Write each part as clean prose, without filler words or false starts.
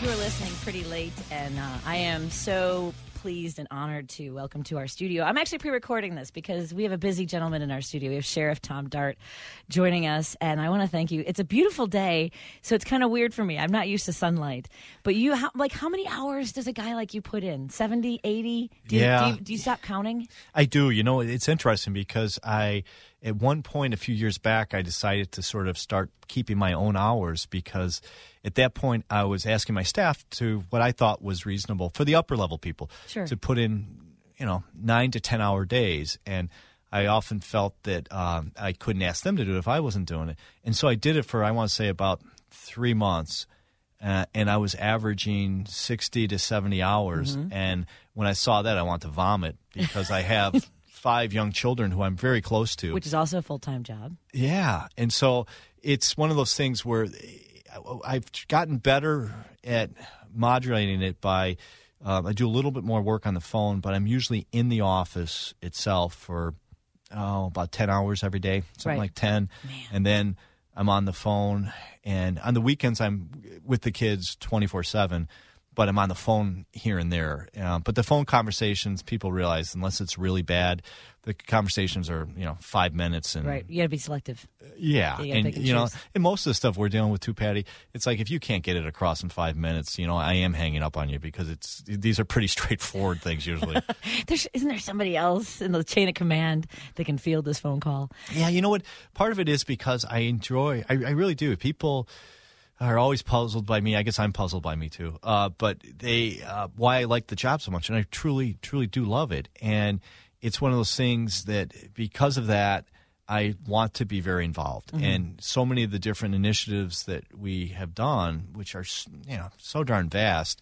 are listening pretty late, and I am so pleased and honored to welcome to our studio. I'm actually pre-recording this because we have a busy gentleman in our studio. We have Sheriff Tom Dart joining us, and I want to thank you. It's a beautiful day, so it's kind of weird for me. I'm not used to sunlight. But you, how many hours does a guy like you put in? 70, 80? Do you stop counting? I do. You know, it's interesting because at one point a few years back, I decided to sort of start keeping my own hours because at that point I was asking my staff to what I thought was reasonable for the upper level people to put in, 9 to 10 hour days. And I often felt that I couldn't ask them to do it if I wasn't doing it. And so I did it for, I want to say, about 3 months. And I was averaging 60 to 70 hours. Mm-hmm. And when I saw that, I wanted to vomit because I have 5 young children who I'm very close to. Which is also a full-time job. Yeah. And so it's one of those things where I've gotten better at modulating it by I do a little bit more work on the phone, but I'm usually in the office itself for about 10 hours every day, something like 10. Man. And then I'm on the phone. And on the weekends, I'm with the kids 24/7. But I'm on the phone here and there. But the phone conversations, people realize, unless it's really bad, the conversations are 5 minutes. And right, you got to be selective. Yeah, and most of the stuff we're dealing with too, Patty, it's like if you can't get it across in 5 minutes, I am hanging up on you because these are pretty straightforward things usually. Isn't there somebody else in the chain of command that can field this phone call? Yeah, you know what? Part of it is because I really do. People are always puzzled by me. I guess I'm puzzled by me too. But why I like the job so much, and I truly, truly do love it. And it's one of those things that because of that, I want to be very involved. Mm-hmm. And so many of the different initiatives that we have done, which are so darn vast,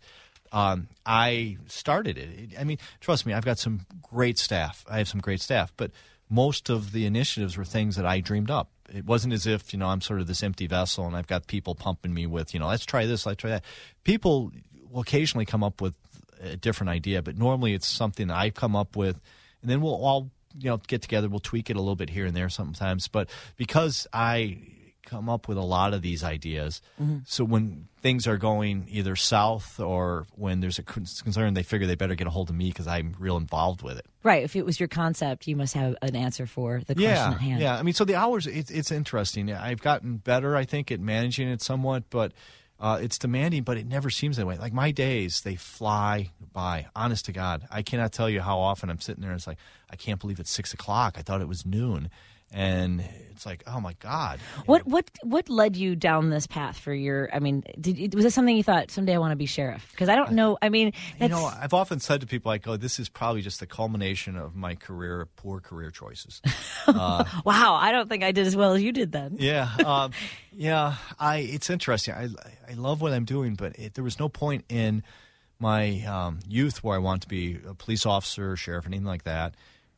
I started it. I mean, trust me, I've got some great staff. I have some great staff, but most of the initiatives were things that I dreamed up. It wasn't as if, I'm sort of this empty vessel and I've got people pumping me with, let's try this, let's try that. People will occasionally come up with a different idea, but normally it's something that I come up with, and then we'll all, get together, we'll tweak it a little bit here and there sometimes. But because I come up with a lot of these ideas, mm-hmm. so when things are going either south or when there's a concern, they figure they better get a hold of me because I'm real involved with it. Right. If it was your concept, you must have an answer for the question at hand. Yeah. I mean, so the hours, it's interesting. I've gotten better, I think, at managing it somewhat, but it's demanding, but it never seems that way. Like my days, they fly by, honest to God. I cannot tell you how often I'm sitting there and it's like, I can't believe it's 6 o'clock. I thought it was noon. And it's like, oh my God! What led you down this path for your? I mean, was this something you thought someday I want to be sheriff? Because I don't know. I mean, I've often said to people, I go, this is probably just the culmination of my poor career choices. Wow, I don't think I did as well as you did then. Yeah, it's interesting. I love what I'm doing, but there was no point in my youth where I wanted to be a police officer, sheriff, anything like that.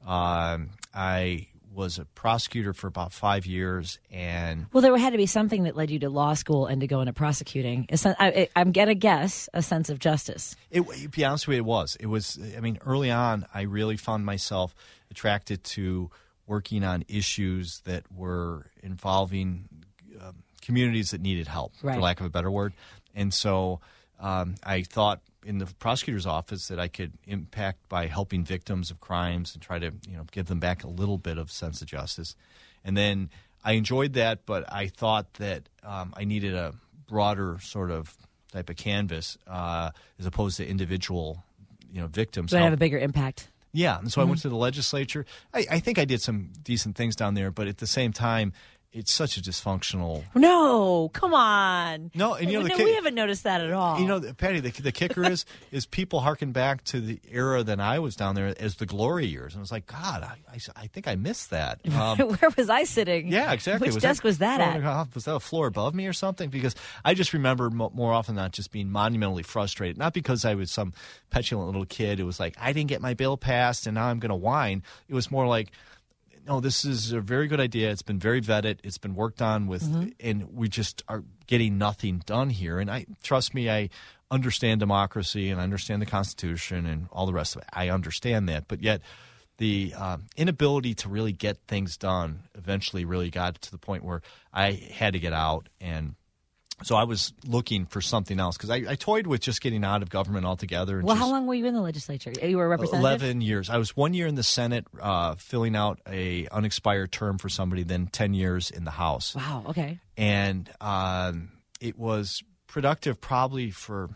I was a prosecutor for about 5 years, and there had to be something that led you to law school and to go into prosecuting. I'm gonna guess a sense of justice. To be honest with you, it was. I mean, early on, I really found myself attracted to working on issues that were involving communities that needed help, for lack of a better word. And so I thought in the prosecutor's office that I could impact by helping victims of crimes and try to give them back a little bit of sense of justice. And then I enjoyed that, but I thought that I needed a broader sort of type of canvas as opposed to individual victims. So I have a bigger impact. Yeah, and so I went to the legislature. I think I did some decent things down there, but at the same time, it's such a dysfunctional. No, come on. No, and we haven't noticed that at all. Patty, the kicker is people harken back to the era that I was down there as the glory years, and I was like, God, I think I missed that. Where was I sitting? Yeah, exactly. Which desk was that at? Was that a floor above me or something? Because I just remember more often than not just being monumentally frustrated. Not because I was some petulant little kid. It was like I didn't get my bill passed, and now I'm going to whine. It was more like, no, this is a very good idea. It's been very vetted. It's been worked on with, and we just are getting nothing done here. And trust me, I understand democracy and I understand the Constitution and all the rest of it. I understand that. But yet the inability to really get things done eventually really got to the point where I had to get out and So I was looking for something else because I toyed with just getting out of government altogether. And Well, how long were you in the legislature? You were a representative? 11 years. I was 1 year in the Senate filling out a unexpired term for somebody, then 10 years in the House. Wow, okay. And it was productive probably for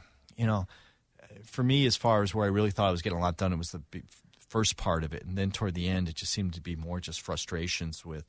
me as far as where I really thought I was getting a lot done. It was the first part of it. And then toward the end, it just seemed to be more just frustrations with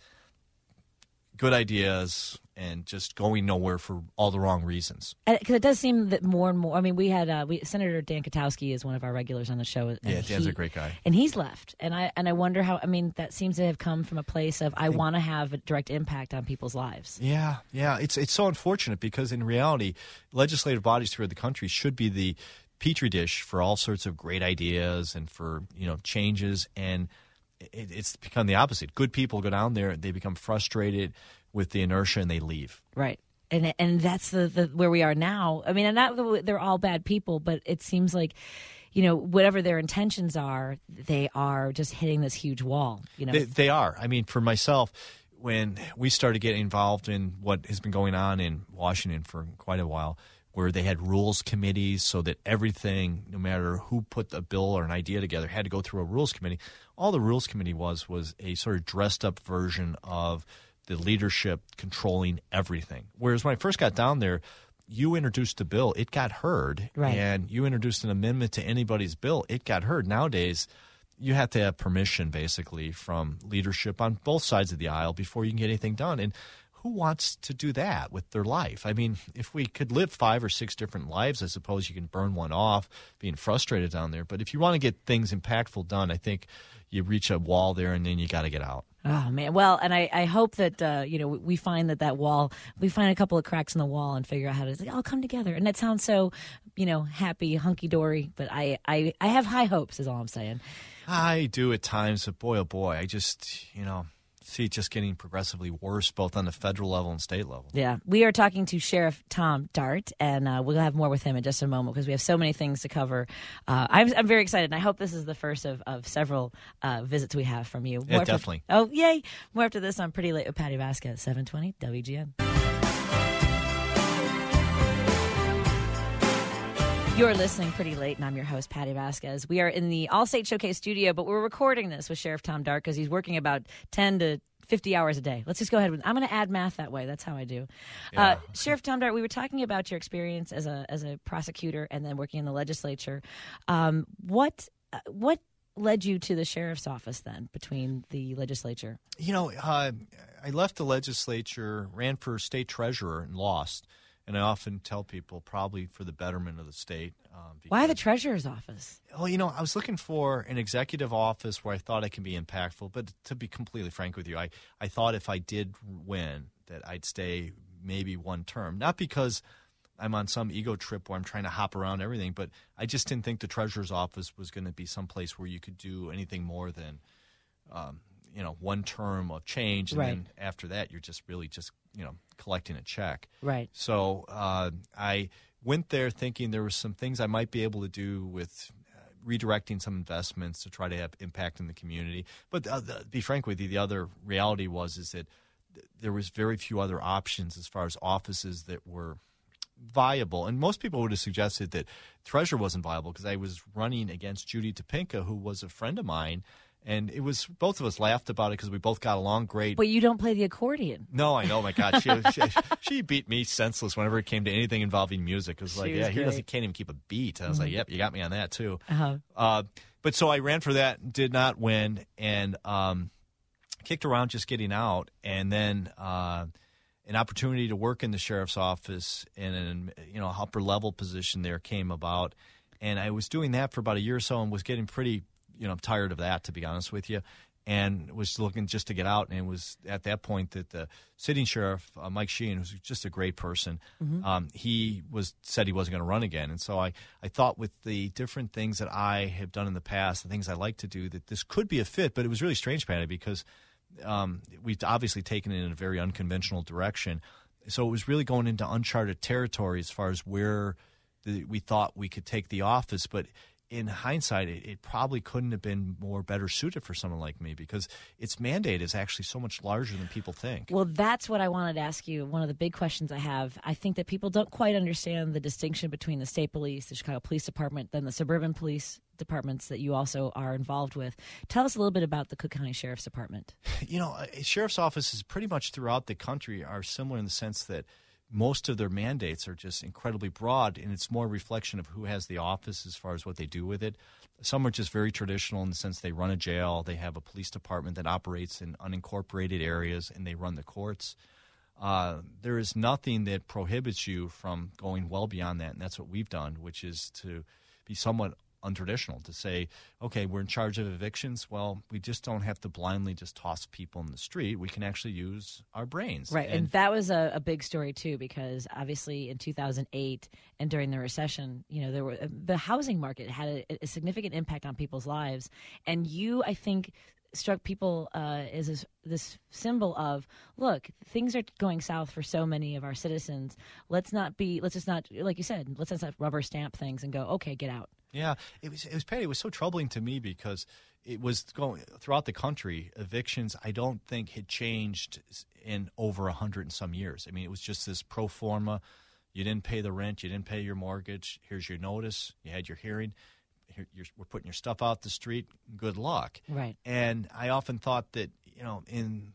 good ideas and just going nowhere for all the wrong reasons. Because it does seem that more and more. I mean, we had Senator Dan Katowski is one of our regulars on the show. And yeah, Dan's a great guy, and he's left. And I wonder how. I mean, that seems to have come from a place of I want to have a direct impact on people's lives. Yeah. It's so unfortunate because in reality, legislative bodies throughout the country should be the petri dish for all sorts of great ideas and for changes, and it's become the opposite. Good people go down there, they become frustrated with the inertia, and they leave. Right, and that's the where we are now. I mean, and not that they're all bad people, but it seems like, whatever their intentions are, they are just hitting this huge wall. They are. I mean, for myself, when we started getting involved in what has been going on in Washington for quite a while, where they had rules committees so that everything, no matter who put a bill or an idea together, had to go through a rules committee. All the rules committee was a sort of dressed-up version of the leadership controlling everything. Whereas when I first got down there, you introduced a bill, it got heard, right. And you introduced an amendment to anybody's bill, it got heard. Nowadays, you have to have permission, basically, from leadership on both sides of the aisle before you can get anything done. And who wants to do that with their life? I mean, if we could live 5 or 6 different lives, I suppose you can burn one off being frustrated down there. But if you want to get things impactful done, I think you reach a wall there and then you got to get out. Oh, man. Well, and I hope that, we find that wall, we find a couple of cracks in the wall and figure out how to all come together. And that sounds so, happy, hunky-dory, but I have high hopes is all I'm saying. I do at times, but boy, oh boy, I just, see it just getting progressively worse, both on the federal level and state level. Yeah. We are talking to Sheriff Tom Dart, and we'll have more with him in just a moment because we have so many things to cover. I'm very excited, and I hope this is the first of several visits we have from you. Yeah, definitely. Oh, yay. More after this on Pretty Late with Patty Vasquez, 720 WGN. You're listening Pretty Late, and I'm your host, Patty Vasquez. We are in the Allstate Showcase studio, but we're recording this with Sheriff Tom Dart because he's working about 10 to 50 hours a day. Let's just go ahead. I'm going to add math that way. That's how I do. Yeah. Sheriff Tom Dart, we were talking about your experience as a prosecutor and then working in the legislature. What led you to the sheriff's office then between the legislature? I left the legislature, ran for state treasurer, and lost. And I often tell people probably for the betterment of the state. Why the treasurer's office? Well, I was looking for an executive office where I thought I could be impactful. But to be completely frank with you, I thought if I did win that I'd stay maybe one term. Not because I'm on some ego trip where I'm trying to hop around everything, but I just didn't think the treasurer's office was going to be someplace where you could do anything more than one term of change, and right. Then after that, you're just really collecting a check. Right. So I went there thinking there were some things I might be able to do with redirecting some investments to try to have impact in the community. But to be frank with you, the other reality is that there was very few other options as far as offices that were viable. And most people would have suggested that treasurer wasn't viable because I was running against Judy Topinka, who was a friend of mine. And it was, both of us laughed about it because we both got along great. But you don't play the accordion. No, I know. My God, she beat me senseless whenever it came to anything involving music. It was like, yeah, can't even keep a beat. I was like, yep, you got me on that too. Uh-huh. But so I ran for that, did not win, and kicked around just getting out. And then an opportunity to work in the sheriff's office in an upper level position there came about. And I was doing that for about a year or so and was getting pretty tired of that, to be honest with you, and was looking just to get out. And it was at that point that the sitting sheriff, Mike Sheehan, who's just a great person, he said he wasn't going to run again. And so I thought with the different things that I have done in the past, the things I like to do, that this could be a fit. But it was really strange, Patty, because we've obviously taken it in a very unconventional direction. So it was really going into uncharted territory as far as where we thought we could take the office. But in hindsight, it probably couldn't have been better suited for someone like me because its mandate is actually so much larger than people think. Well, that's what I wanted to ask you. One of the big questions I have, I think that people don't quite understand the distinction between the state police, the Chicago Police Department, then the suburban police departments that you also are involved with. Tell us a little bit about the Cook County Sheriff's Department. Sheriff's offices pretty much throughout the country are similar in the sense that most of their mandates are just incredibly broad, and it's more a reflection of who has the office as far as what they do with it. Some are just very traditional in the sense they run a jail, they have a police department that operates in unincorporated areas, and they run the courts. There is nothing that prohibits you from going well beyond that, and that's what we've done, which is to be somewhat untraditional, to say, okay, we're in charge of evictions. Well, we just don't have to blindly just toss people in the street. We can actually use our brains. Right, and that was a big story, too, because obviously in 2008 and during the recession, the housing market had a significant impact on people's lives. And you, I think, struck people as this symbol of, look, things are going south for so many of our citizens. Let's just not, like you said, let's just not rubber stamp things and go, okay, get out. Yeah, it was Patty. It was so troubling to me because it was going throughout the country. Evictions, I don't think had changed in over 100 and some years. I mean, it was just this pro forma. You didn't pay the rent, you didn't pay your mortgage. Here's your notice. You had your hearing. We're putting your stuff out the street. Good luck. Right. And I often thought that in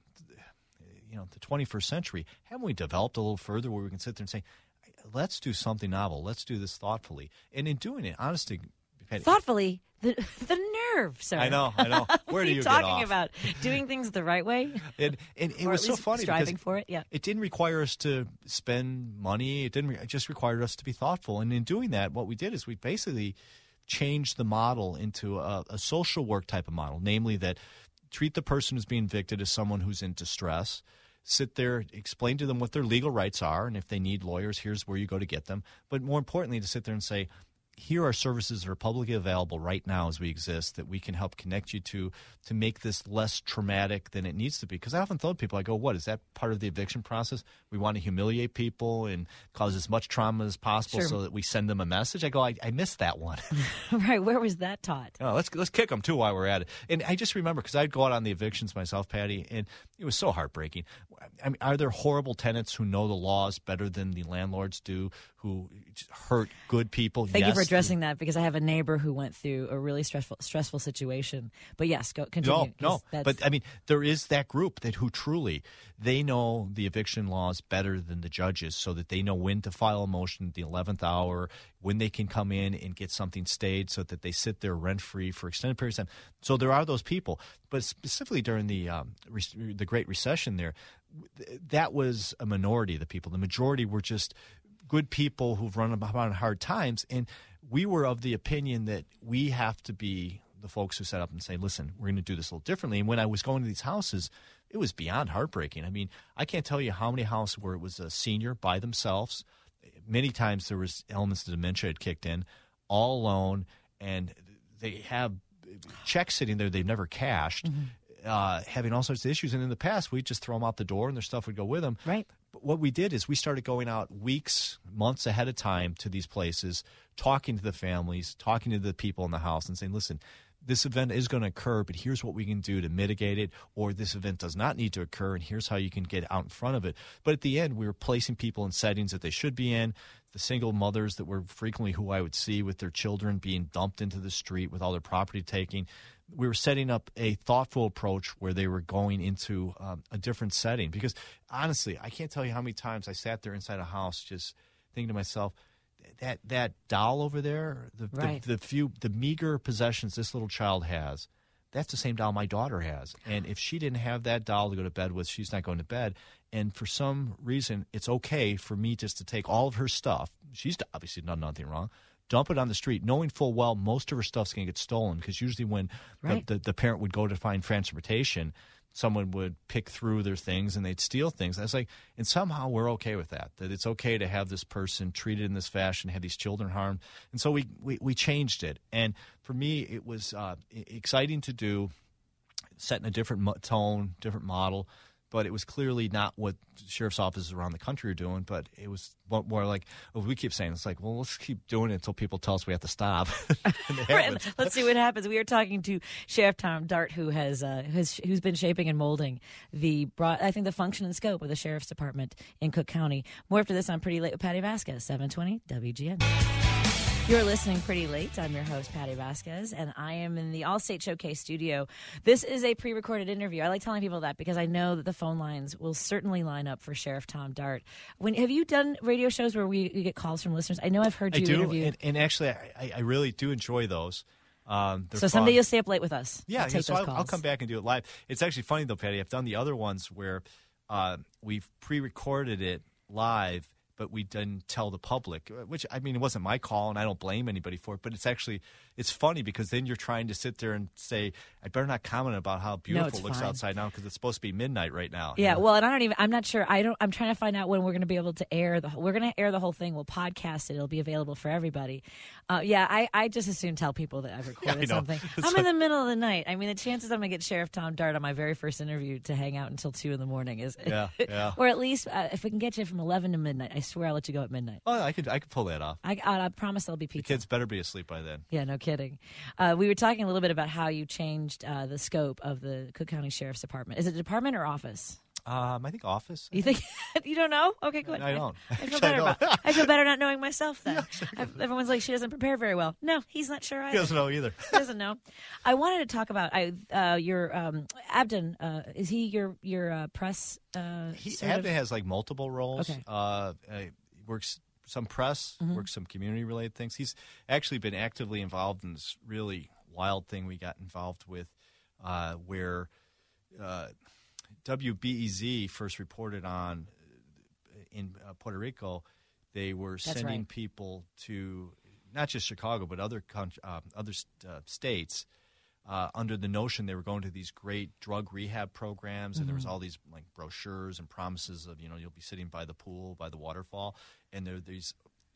the 21st century, haven't we developed a little further where we can sit there and say, let's do something novel. Let's do this thoughtfully. And in doing it, honestly, thoughtfully, the nerve, sir. I know. Where do you get off? Talking about doing things the right way? And it was so funny striving because for it. Yeah. It didn't require us to spend money. It just required us to be thoughtful. And in doing that, what we did is we basically changed the model into a social work type of model, namely that treat the person who's being evicted as someone who's in distress. Sit there, explain to them what their legal rights are, and if they need lawyers, here's where you go to get them. But more importantly, to sit there and say, here are services that are publicly available right now as we exist that we can help connect you to make this less traumatic than it needs to be. Because I often told people, I go, what, is that part of the eviction process? We want to humiliate people and cause as much trauma as possible so that we send them a message? I go, I missed that one. Right. Where was that taught? Oh, let's kick them, too, while we're at it. And I just remember, because I'd go out on the evictions myself, Patty, and it was so heartbreaking. I mean, are there horrible tenants who know the laws better than the landlords do, who hurt good people? Thank you for addressing that, because I have a neighbor who went through a really stressful situation. But yes, continue. No. But I mean, there is that group who truly, they know the eviction laws better than the judges, so that they know when to file a motion at the 11th hour, when they can come in and get something stayed so that they sit there rent-free for extended periods of time. So there are those people. But specifically during the Great Recession there, that was a minority of the people. The majority were just good people who've run about hard times. And we were of the opinion that we have to be the folks who set up and say, listen, we're going to do this a little differently. And when I was going to these houses, it was beyond heartbreaking. I mean, I can't tell you how many houses where it was a senior by themselves. Many times there was elements of dementia had kicked in, all alone, and they have checks sitting there they've never cashed, having all sorts of issues. And in the past, we'd just throw them out the door and their stuff would go with them. Right. But what we did is we started going out weeks, months ahead of time to these places, talking to the families, talking to the people in the house and saying, listen, this event is going to occur, but here's what we can do to mitigate it, or this event does not need to occur, and here's how you can get out in front of it. But at the end, we were placing people in settings that they should be in. The single mothers that were frequently who I would see with their children being dumped into the street with all their property taken. We were setting up a thoughtful approach where they were going into a different setting. Because honestly, I can't tell you how many times I sat there inside a house just thinking to myself, that doll over there, the meager possessions this little child has, that's the same doll my daughter has. And if she didn't have that doll to go to bed with, she's not going to bed. And for some reason, it's okay for me just to take all of her stuff. She's obviously done nothing wrong. Dump it on the street, knowing full well most of her stuff's going to get stolen, because usually when the parent would go to find transportation, someone would pick through their things and they'd steal things. I was like, and somehow we're okay with that it's okay to have this person treated in this fashion, have these children harmed. And so we changed it. And for me, it was exciting to do, setting a different tone, different model, but it was clearly not what sheriff's offices around the country are doing. But it was more like, we keep saying, it's like, well, let's keep doing it until people tell us we have to stop. Right, let's see what happens. We are talking to Sheriff Tom Dart, who's been shaping and molding the function and scope of the Sheriff's Department in Cook County. More after this on Pretty Late with Patty Vasquez, 720 WGN. You're listening Pretty Late. I'm your host, Patty Vasquez, and I am in the Allstate Showcase studio. This is a pre-recorded interview. I like telling people that because I know that the phone lines will certainly line up for Sheriff Tom Dart. Have you done radio shows where you get calls from listeners? I know I've heard you interview. And actually, I really do enjoy those. So someday you'll stay up late with us. Yeah, I'll come back and do it live. It's actually funny, though, Patty. I've done the other ones where we've pre-recorded it live, but we didn't tell the public, which, I mean, it wasn't my call, and I don't blame anybody for it, but it's funny because then you're trying to sit there and say, I better not comment about how beautiful it looks outside now because it's supposed to be midnight right now. Yeah, well, and I'm not sure. I'm trying to find out when we're going to be able to air we're going to air the whole thing. We'll podcast it. It'll be available for everybody. I just as soon tell people that I've recorded something. I'm in the middle of the night. I mean, the chances I'm going to get Sheriff Tom Dart on my very first interview to hang out until 2 in the morning is, yeah. Or at least if we can get you from 11 to midnight, I swear I'll let you go at midnight. Oh, I could pull that off. I promise there'll be pizza. The kids better be asleep by then. Yeah, no kidding. We were talking a little bit about how you changed the scope of the Cook County Sheriff's Department. Is it department or office? I think office. You think you don't know? Okay, good. I don't. I feel better not knowing myself then. Yeah, exactly. Everyone's like, she doesn't prepare very well. No, he's not sure either. He doesn't know either. He doesn't know. I wanted to talk about your Abden. Is he your press? Abden has like multiple roles. Okay. Works some press, works some community related things. He's actually been actively involved in this really wild thing we got involved with, where WBEZ first reported on in Puerto Rico. They were sending people to not just Chicago but other states under the notion they were going to these great drug rehab programs, and there was all these like brochures and promises of you'll be sitting by the pool, by the waterfall, and there are these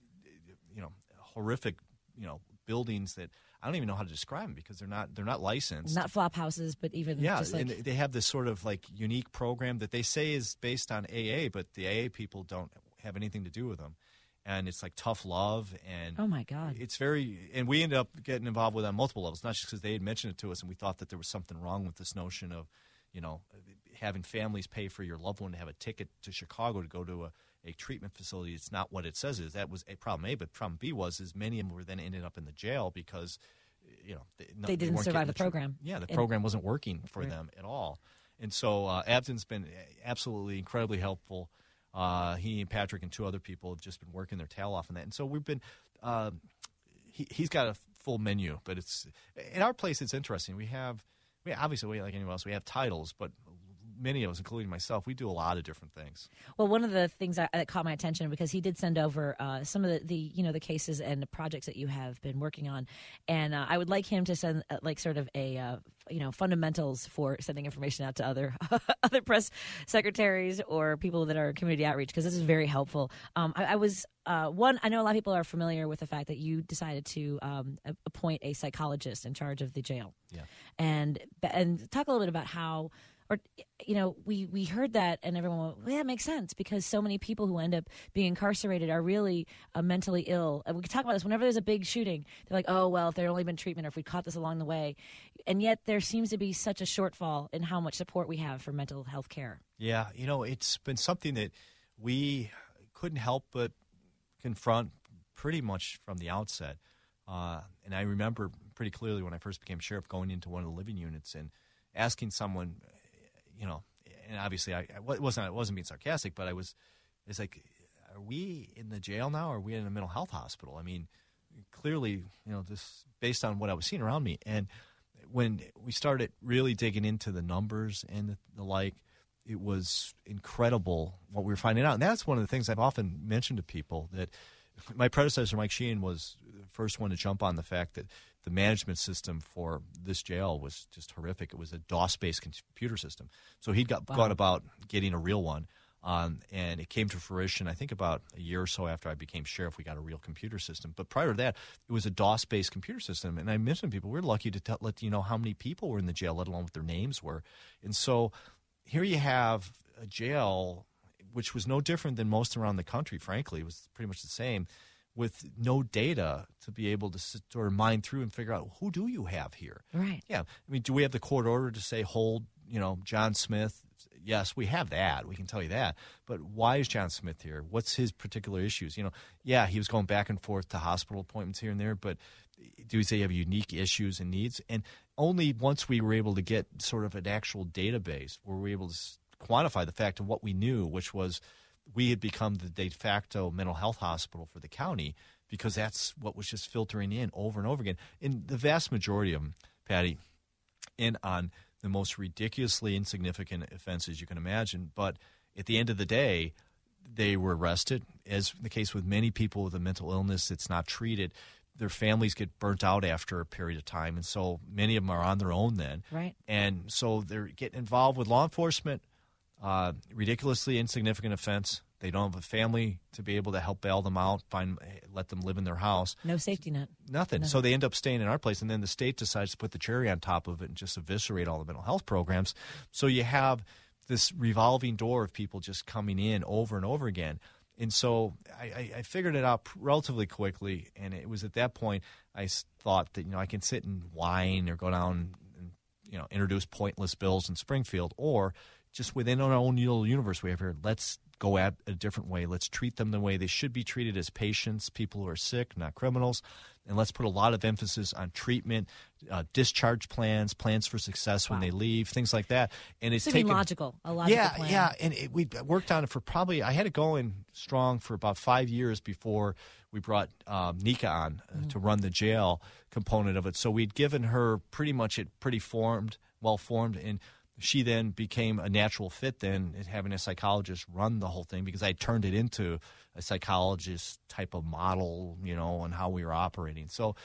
horrific buildings that I don't even know how to describe them because they're not licensed. Not flop houses, but even just like... and they have this sort of like unique program that they say is based on AA, but the AA people don't have anything to do with them. And it's like tough love, and oh my God, it's and we ended up getting involved with it on multiple levels, not just because they had mentioned it to us, and we thought that there was something wrong with this notion of, having families pay for your loved one to have a ticket to Chicago to go to a treatment facility. It's not what it says it is. That was a problem A, but problem B was many of them were then ended up in the jail because, they didn't survive the program. Yeah, the program wasn't working for them at all. And so Abden's been absolutely incredibly helpful. He and Patrick and 2 other people have just been working their tail off on that. And so we've been he's got a full menu, but it's in our place it's interesting. We obviously like anyone else, we have titles, but many of us, including myself, we do a lot of different things. Well, one of the things that caught my attention, because he did send over some of the cases and the projects that you have been working on, and I would like him to send like sort of a fundamentals for sending information out to other press secretaries or people that are community outreach, because this is very helpful. I know a lot of people are familiar with the fact that you decided to appoint a psychologist in charge of the jail. Yeah, and talk a little bit about how. Or, we heard that and everyone went, well, yeah, it makes sense because so many people who end up being incarcerated are really mentally ill. And we can talk about this whenever there's a big shooting. They're like, oh, well, if there had only been treatment or if we caught this along the way. And yet there seems to be such a shortfall in how much support we have for mental health care. Yeah, it's been something that we couldn't help but confront pretty much from the outset. And I remember pretty clearly when I first became sheriff going into one of the living units and asking someone – and obviously I wasn't being sarcastic, but it's like, are we in the jail now or are we in a mental health hospital? I mean, clearly, this based on what I was seeing around me. And when we started really digging into the numbers and the like, it was incredible what we were finding out. And that's one of the things I've often mentioned to people, that my predecessor, Mike Sheehan, was the first one to jump on the fact that the management system for this jail was just horrific. It was a DOS-based computer system. So he'd gone about getting a real one, and it came to fruition, I think, about a year or so after I became sheriff. We got a real computer system. But prior to that, it was a DOS-based computer system. And I mentioned to people, we're lucky to let you know how many people were in the jail, let alone what their names were. And so here you have a jail, which was no different than most around the country, frankly. It was pretty much the same, with no data to be able to sort of mine through and figure out, who do you have here? Right. Yeah. I mean, do we have the court order to say hold, John Smith? Yes, we have that. We can tell you that. But why is John Smith here? What's his particular issues? Yeah, he was going back and forth to hospital appointments here and there, but do we say you have unique issues and needs? And only once we were able to get sort of an actual database were we able to quantify the fact of what we knew, which was we had become the de facto mental health hospital for the county, because that's what was just filtering in over and over again. In the vast majority of them, Patty, in on the most ridiculously insignificant offenses you can imagine. But at the end of the day, they were arrested. As the case with many people with a mental illness that's not treated, their families get burnt out after a period of time. And so many of them are on their own then. Right. And so they're getting involved with law enforcement, ridiculously insignificant offense. They don't have a family to be able to help bail them out, let them live in their house. No safety net. Nothing. So they end up staying in our place, and then the state decides to put the cherry on top of it and just eviscerate all the mental health programs. So you have this revolving door of people just coming in over and over again. And so I figured it out relatively quickly, and it was at that point I thought that I can sit and whine or go down and introduce pointless bills in Springfield, or just within our own little universe we have here, let's go at a different way. Let's treat them the way they should be treated, as patients, people who are sick, not criminals. And let's put a lot of emphasis on treatment, discharge plans for success when they leave, things like that. And it's taken logical, a logical plan. Yeah. And we worked on it for I had it going strong for about 5 years before we brought Nika on to run the jail component of it. So we'd given her pretty much well formed, and she then became a natural fit then, having a psychologist run the whole thing, because I turned it into a psychologist type of model, and how we were operating. So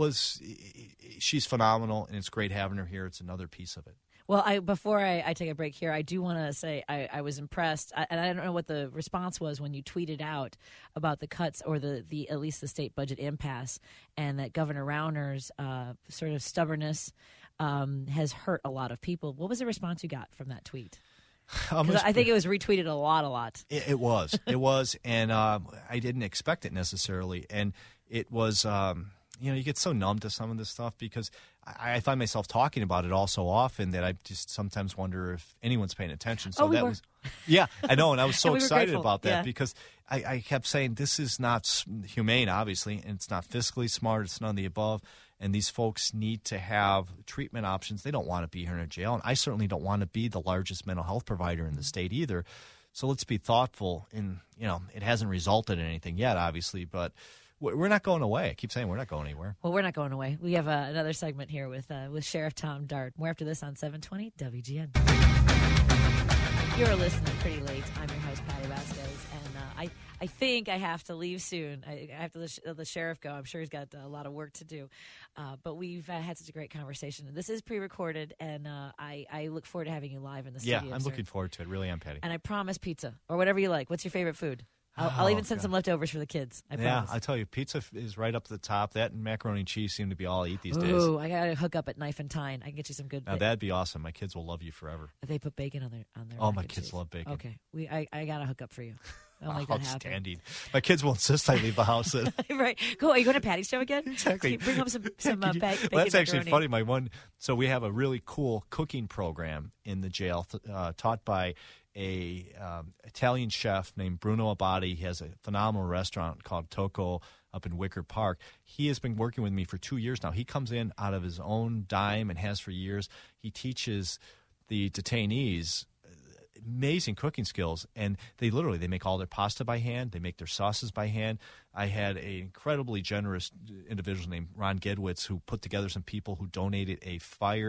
she's phenomenal, and it's great having her here. It's another piece of it. Well, before I take a break here, I do want to say I was impressed, and I don't know what the response was when you tweeted out about the cuts, or the at least the state budget impasse, and that Governor Rauner's sort of stubbornness has hurt a lot of people. What was the response you got from that tweet? I think it was retweeted a lot. It was, and I didn't expect it necessarily, and it was. You get so numb to some of this stuff, because I find myself talking about it all so often that I just sometimes wonder if anyone's paying attention. So yeah, I know, and I was so excited about that, because I kept saying this is not humane, obviously, and it's not fiscally smart. It's none of the above. And these folks need to have treatment options. They don't want to be here in a jail, and I certainly don't want to be the largest mental health provider in the state either. So let's be thoughtful. And it hasn't resulted in anything yet, obviously, but we're not going away. I keep saying we're not going anywhere. Well, we're not going away. We have another segment here with Sheriff Tom Dart. More after this on 720 WGN. You're listening Pretty Late. I'm your host, Patty Vasquez, and I think I have to leave soon. I have to let the sheriff go. I'm sure he's got a lot of work to do. But we've had such a great conversation. This is pre-recorded, and I look forward to having you live in the studio. Yeah, I'm looking forward to it. Really am, Patty. And I promise pizza, or whatever you like. What's your favorite food? I'll even send some leftovers for the kids. I promise. Yeah, I tell you, pizza is right up at the top. That and macaroni and cheese seem to be all I eat these days. Ooh, I got to hook up at Knife and Tine. I can get you some good. Now, that'd be awesome. My kids will love you forever. They put bacon on their. Oh, my kids love bacon. Okay, I got to hook up for you. I'll make that happen. Outstanding. My kids will insist I leave the house. Right. Cool. Are you going to Patty's show again? Exactly. Bring home some bacon. Well, that's actually funny. So we have a really cool cooking program in the jail taught by a Italian chef named Bruno Abati. He has a phenomenal restaurant called Tocco up in Wicker Park. He has been working with me for 2 years now. He comes in out of his own dime and has for years. He teaches the detainees amazing cooking skills, and they make all their pasta by hand. They make their sauces by hand. I had an incredibly generous individual named Ron Gedwitz who put together some people who donated a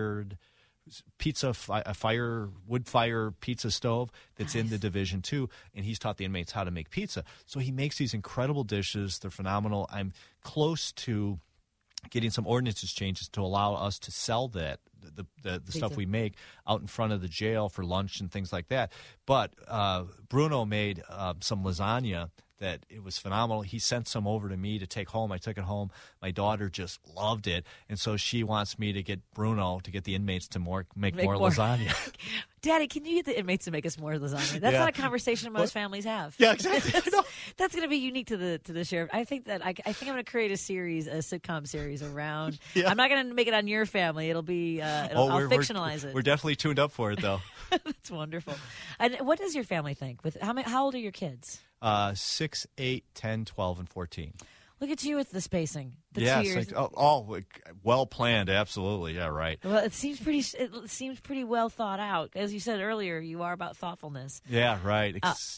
wood fire pizza stove that's in the Division 2, and he's taught the inmates how to make pizza. So he makes these incredible dishes. They're phenomenal. I'm close to getting some ordinances changes to allow us to sell the stuff we make out in front of the jail for lunch and things like that. But Bruno made some lasagna that it was phenomenal. He sent some over to me to take home. I took it home. My daughter just loved it, and so she wants me to get Bruno to get the inmates to make more lasagna. Daddy, can you get the inmates to make us more lasagna? That's not a conversation most families have. Yeah, exactly. That's going to be unique to the sheriff. I think I'm going to create a sitcom series around. Yeah. I'm not going to make it on your family. It'll be. I'll fictionalize it. We're definitely tuned up for it, though. That's wonderful. And what does your family think? With how old are your kids? 6, 8, 10, 12, and 14. Look at you with the spacing. The 2 years. Well planned. Absolutely. Yeah, right. Well, it seems pretty well thought out. As you said earlier, you are about thoughtfulness. Yeah, right.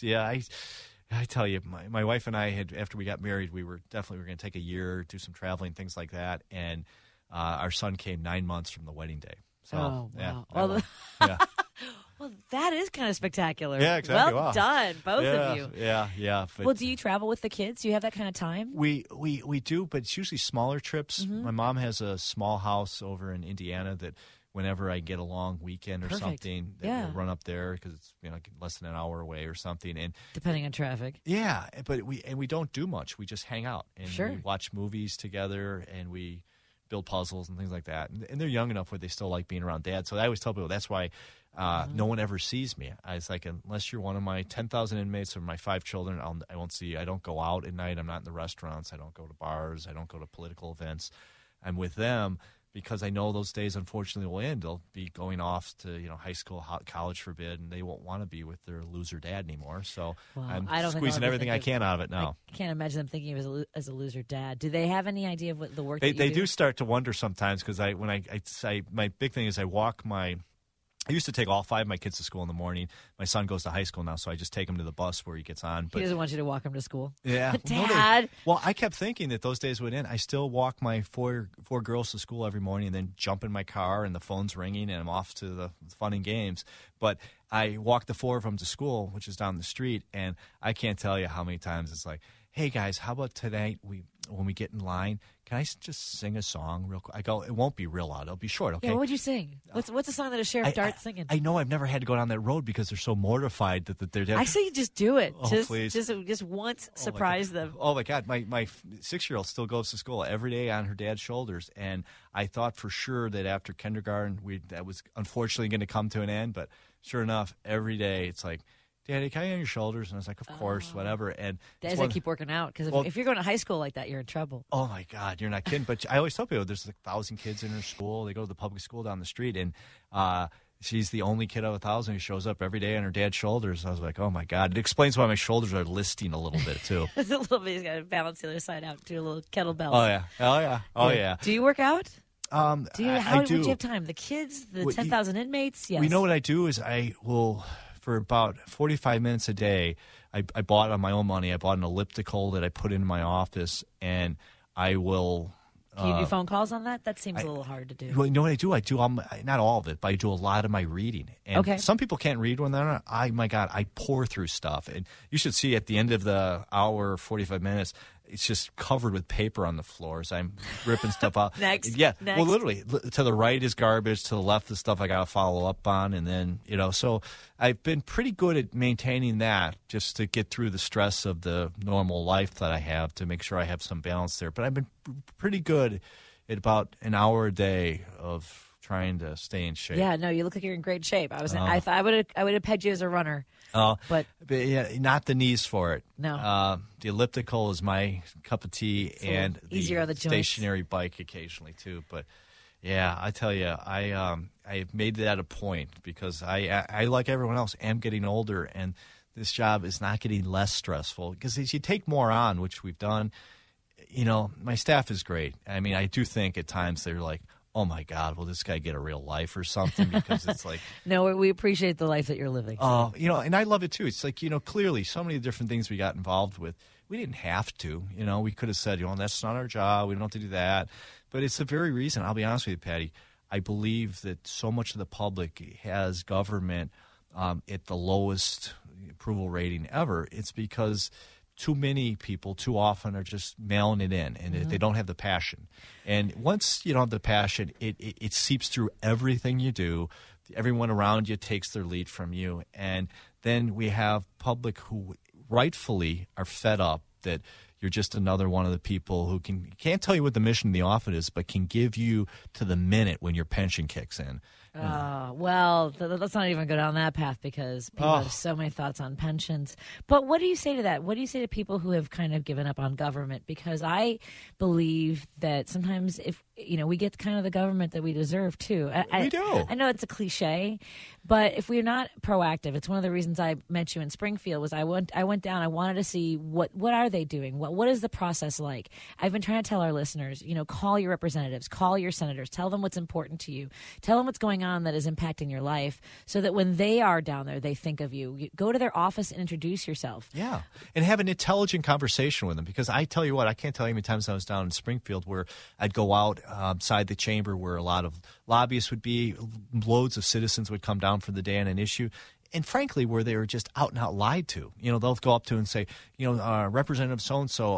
I tell you, my wife and I had, after we got married, we were going to take a year, do some traveling, things like that, and our son came 9 months from the wedding day. So, wow. Yeah. Well, that is kind of spectacular. Yeah, exactly. Well done, both of you. Yeah. Well, do you travel with the kids? Do you have that kind of time? We do, but it's usually smaller trips. Mm-hmm. My mom has a small house over in Indiana that whenever I get a long weekend or something, we'll run up there because it's less than an hour away or something. And depending on traffic. Yeah, but we don't do much. We just hang out and we watch movies together and we build puzzles and things like that. And they're young enough where they still like being around Dad. So I always tell people that's why no one ever sees me. It's like, unless you're one of my 10,000 inmates or my 5 children, I won't see you. I don't go out at night. I'm not in the restaurants. I don't go to bars. I don't go to political events. I'm with them because I know those days, unfortunately, will end. They'll be going off to high school, college forbid, and they won't want to be with their loser dad anymore. So I'm squeezing everything I can out of it now. I can't imagine them thinking of you as a loser dad. Do they have any idea of what the work they that you do? They do start to wonder sometimes because my big thing is I used to take all 5 of my kids to school in the morning. My son goes to high school now, so I just take him to the bus where he gets on. But he doesn't want you to walk him to school. Yeah. Dad. Well, I kept thinking that those days would end. I still walk my four girls to school every morning and then jump in my car and the phone's ringing and I'm off to the fun and games. But I walk the 4 of them to school, which is down the street, and I can't tell you how many times it's like, hey, guys, how about tonight when we get in line, can I just sing a song real quick? I go, it won't be real loud. It'll be short, okay? Yeah, what would you sing? What's a song that a Sheriff Dart's singing? I know I've never had to go down that road because they're so mortified that they're... I say you just do it. Oh, please. Just once surprise them. Oh, my God. My 6-year-old still goes to school every day on her dad's shoulders, and I thought for sure that after kindergarten that was unfortunately going to come to an end, but sure enough, every day it's like, Daddy, can I on your shoulders? And I was like, of course, whatever. And Dad's got to keep working out because if you're going to high school like that, you're in trouble. Oh, my God, you're not kidding. But I always tell people there's 1,000 kids in her school. They go to the public school down the street, and she's the only kid out of 1,000 who shows up every day on her dad's shoulders. I was like, oh, my God. It explains why my shoulders are listing a little bit, too. A little bit. He's got to balance the other side out, do a little kettlebell. Oh, yeah. Do you work out? I do. Would you have time? The kids, the 10,000 inmates? Yes. You know what I do is I will... For about 45 minutes a day, I bought on my own money. I bought an elliptical that I put in my office, and I will. Can you do phone calls on that? That seems a little hard to do. Well, you know what I do? I do not all of it, but I do a lot of my reading. And some people can't read when they're not. I pour through stuff, and you should see at the end of the hour, 45 minutes. It's just covered with paper on the floors. I'm ripping stuff out. Next. Well, literally, to the right is garbage. To the left is stuff I got to follow up on. And then, so I've been pretty good at maintaining that just to get through the stress of the normal life that I have to make sure I have some balance there. But I've been pretty good at about an hour a day of trying to stay in shape. Yeah, no, you look like you're in great shape. I thought I would have pegged you as a runner. But yeah, not the knees for it. No. The elliptical is my cup of tea, and easier on the stationary bike occasionally too. But yeah, I tell you, I've made that a point because I like everyone else, am getting older, and this job is not getting less stressful because as you take more on, which we've done, my staff is great. I mean, I do think at times they're like, oh, my God, will this guy get a real life or something? Because it's like... No, we appreciate the life that you're living. Oh, and I love it, too. It's like, clearly so many different things we got involved with. We didn't have to. We could have said, that's not our job. We don't have to do that. But it's the very reason, I'll be honest with you, Patty, I believe that so much of the public has government at the lowest approval rating ever. It's because... too many people too often are just mailing it in, and they don't have the passion. And once you don't have the passion, it seeps through everything you do. Everyone around you takes their lead from you. And then we have public who rightfully are fed up that you're just another one of the people who can't tell you what the mission of the office is, but can give you to the minute when your pension kicks in. Well, let's not even go down that path because people have so many thoughts on pensions. But what do you say to that? What do you say to people who have kind of given up on government? Because I believe that sometimes if we get kind of the government that we deserve too. We do. I know it's a cliche, but if we're not proactive, it's one of the reasons I met you in Springfield. Was I went down. I wanted to see what are they doing? What is the process like? I've been trying to tell our listeners, call your representatives, call your senators, tell them what's important to you, tell them what's going on that is impacting your life, so that when they are down there, they think of you. Go to their office and introduce yourself. Yeah, and have an intelligent conversation with them. Because I tell you what, I can't tell you how many times I was down in Springfield where I'd go out outside the chamber where a lot of lobbyists would be, loads of citizens would come down for the day on an issue. And frankly, where they were just out and out lied to. They'll go up to and say, Representative so-and-so,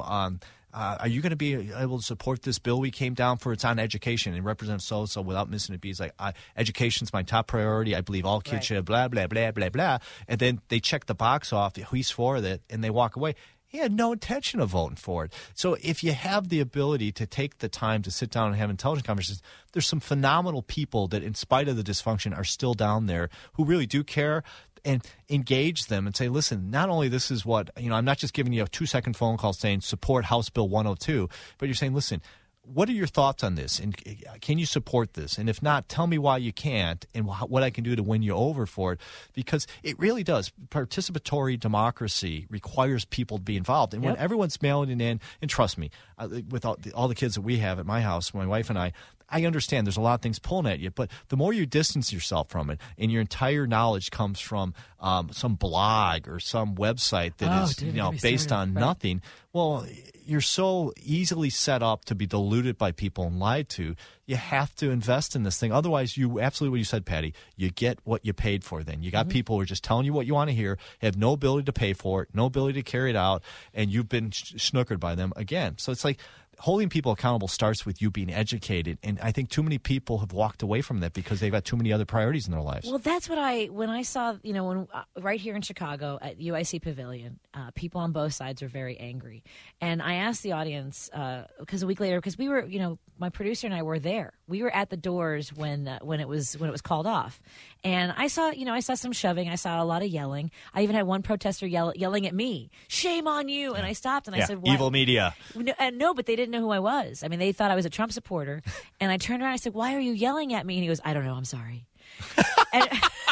are you going to be able to support this bill we came down for? It's on education. And Representative so-and-so, without missing a beat, is like, education's my top priority. I believe all kids should have blah, blah, blah, blah, blah. And then they check the box off, he's for it, and they walk away. He had no intention of voting for it. So if you have the ability to take the time to sit down and have intelligent conversations, there's some phenomenal people that, in spite of the dysfunction, are still down there who really do care, and engage them and say, listen, not only this is what, I'm not just giving you a 2-second phone call saying support House Bill 102, but you're saying, listen, what are your thoughts on this? And can you support this? And if not, tell me why you can't and what I can do to win you over for it. Because it really does. Participatory democracy requires people to be involved. And when everyone's mailing it in, and trust me, with all the kids that we have at my house, my wife and I understand there's a lot of things pulling at you, but the more you distance yourself from it and your entire knowledge comes from some blog or some website that is based on nothing, well, you're so easily set up to be deluded by people and lied to. You have to invest in this thing. Otherwise, you absolutely what you said, Patty, you get what you paid for then. You got people who are just telling you what you want to hear, have no ability to pay for it, no ability to carry it out, and you've been snookered by them again. So it's like holding people accountable starts with you being educated, and I think too many people have walked away from that because they've got too many other priorities in their lives. Well, that's what when I saw, when right here in Chicago at UIC Pavilion, people on both sides were very angry, and I asked the audience because a week later, because we were, my producer and I were there. We were at the doors when it was called off, and I saw some shoving. I saw a lot of yelling. I even had one protester yelling at me, "Shame on you!" And I stopped and I said, "What?" Evil media. No, but they didn't know who I was. I mean, they thought I was a Trump supporter. And I turned around and I said, "Why are you yelling at me?" And he goes, "I don't know. I'm sorry." And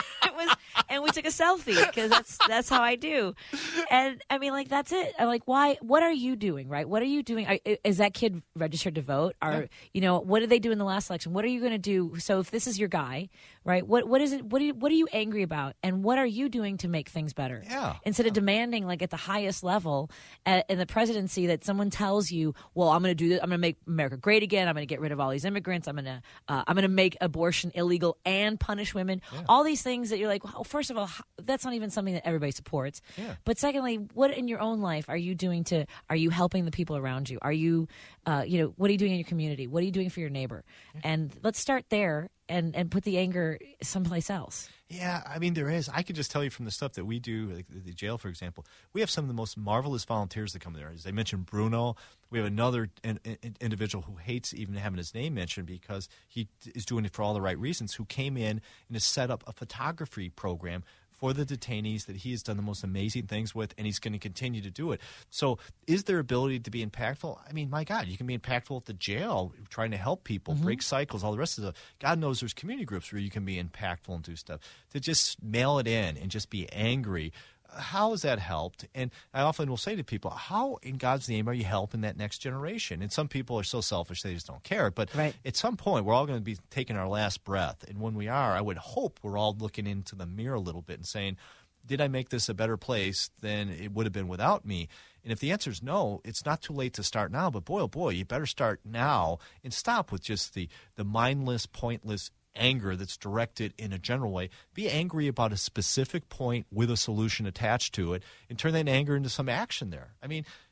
and we took a selfie because that's how I do. And I mean, like, that's it. I'm like, why? What are you doing? Right? What are you doing? Is that kid registered to vote? What did they do in the last election? What are you going to do? So if this is your guy, right? What is it? What are you angry about? And what are you doing to make things better? Yeah. Instead of demanding, like, at the highest level in the presidency, that someone tells you, well, I'm going to do this. I'm going to make America great again. I'm going to get rid of all these immigrants. I'm going to make abortion illegal and punish women. Yeah. All these things that you're like, well, first of all, that's not even something that everybody supports. Yeah. But secondly, what in your own life are you doing are you helping the people around you? Are you, what are you doing in your community? What are you doing for your neighbor? Yeah. And let's start there and put the anger someplace else. Yeah, I mean, there is. I can just tell you from the stuff that we do, like the jail, for example, we have some of the most marvelous volunteers that come there. As I mentioned, Bruno. We have another individual who hates even having his name mentioned because he is doing it for all the right reasons, who came in and has set up a photography program for the detainees that he has done the most amazing things with, and he's going to continue to do it. So is there ability to be impactful? I mean, my God, you can be impactful at the jail, trying to help people, break cycles, all the rest of the – God knows there's community groups where you can be impactful and do stuff. To just mail it in and just be angry – how has that helped? And I often will say to people, how in God's name are you helping that next generation? And some people are so selfish they just don't care. But at some point, we're all going to be taking our last breath. And when we are, I would hope we're all looking into the mirror a little bit and saying, did I make this a better place than it would have been without me? And if the answer is no, it's not too late to start now. But boy, oh boy, you better start now and stop with just the mindless, pointless anger that's directed in a general way. Be angry about a specific point with a solution attached to it and turn that anger into some action there. I mean,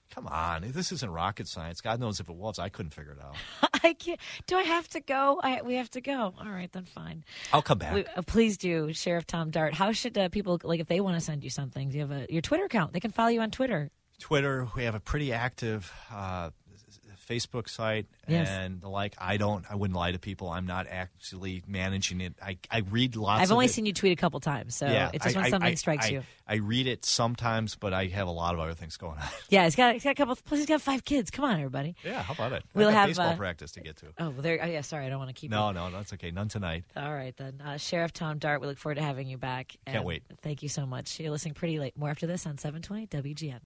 Come on, this isn't rocket science. God knows if it was, I couldn't figure it out. I can't. Do I have to go? We have to go. All right, then fine. I'll come back. Please do, Sheriff Tom Dart. How should people, like, if they want to send you something? Do you have your Twitter account? They can follow you on Twitter. Twitter, we have a pretty active Facebook site and the like. I wouldn't lie to people. I'm not actually managing it. I read lots of it. I've only seen you tweet a couple times, so it's just when something strikes you. I read it sometimes, but I have a lot of other things going on. Yeah, he's got a couple. Plus, he's got 5 kids. Come on, everybody. Yeah, how about it? We'll I've got have baseball practice to get to. Oh, there. Oh, yeah, sorry, I don't want to keep. No, that's okay. None tonight. All right then, Sheriff Tom Dart. We look forward to having you back. Can't wait. Thank you so much. You're listening pretty late. More after this on 720 WGN.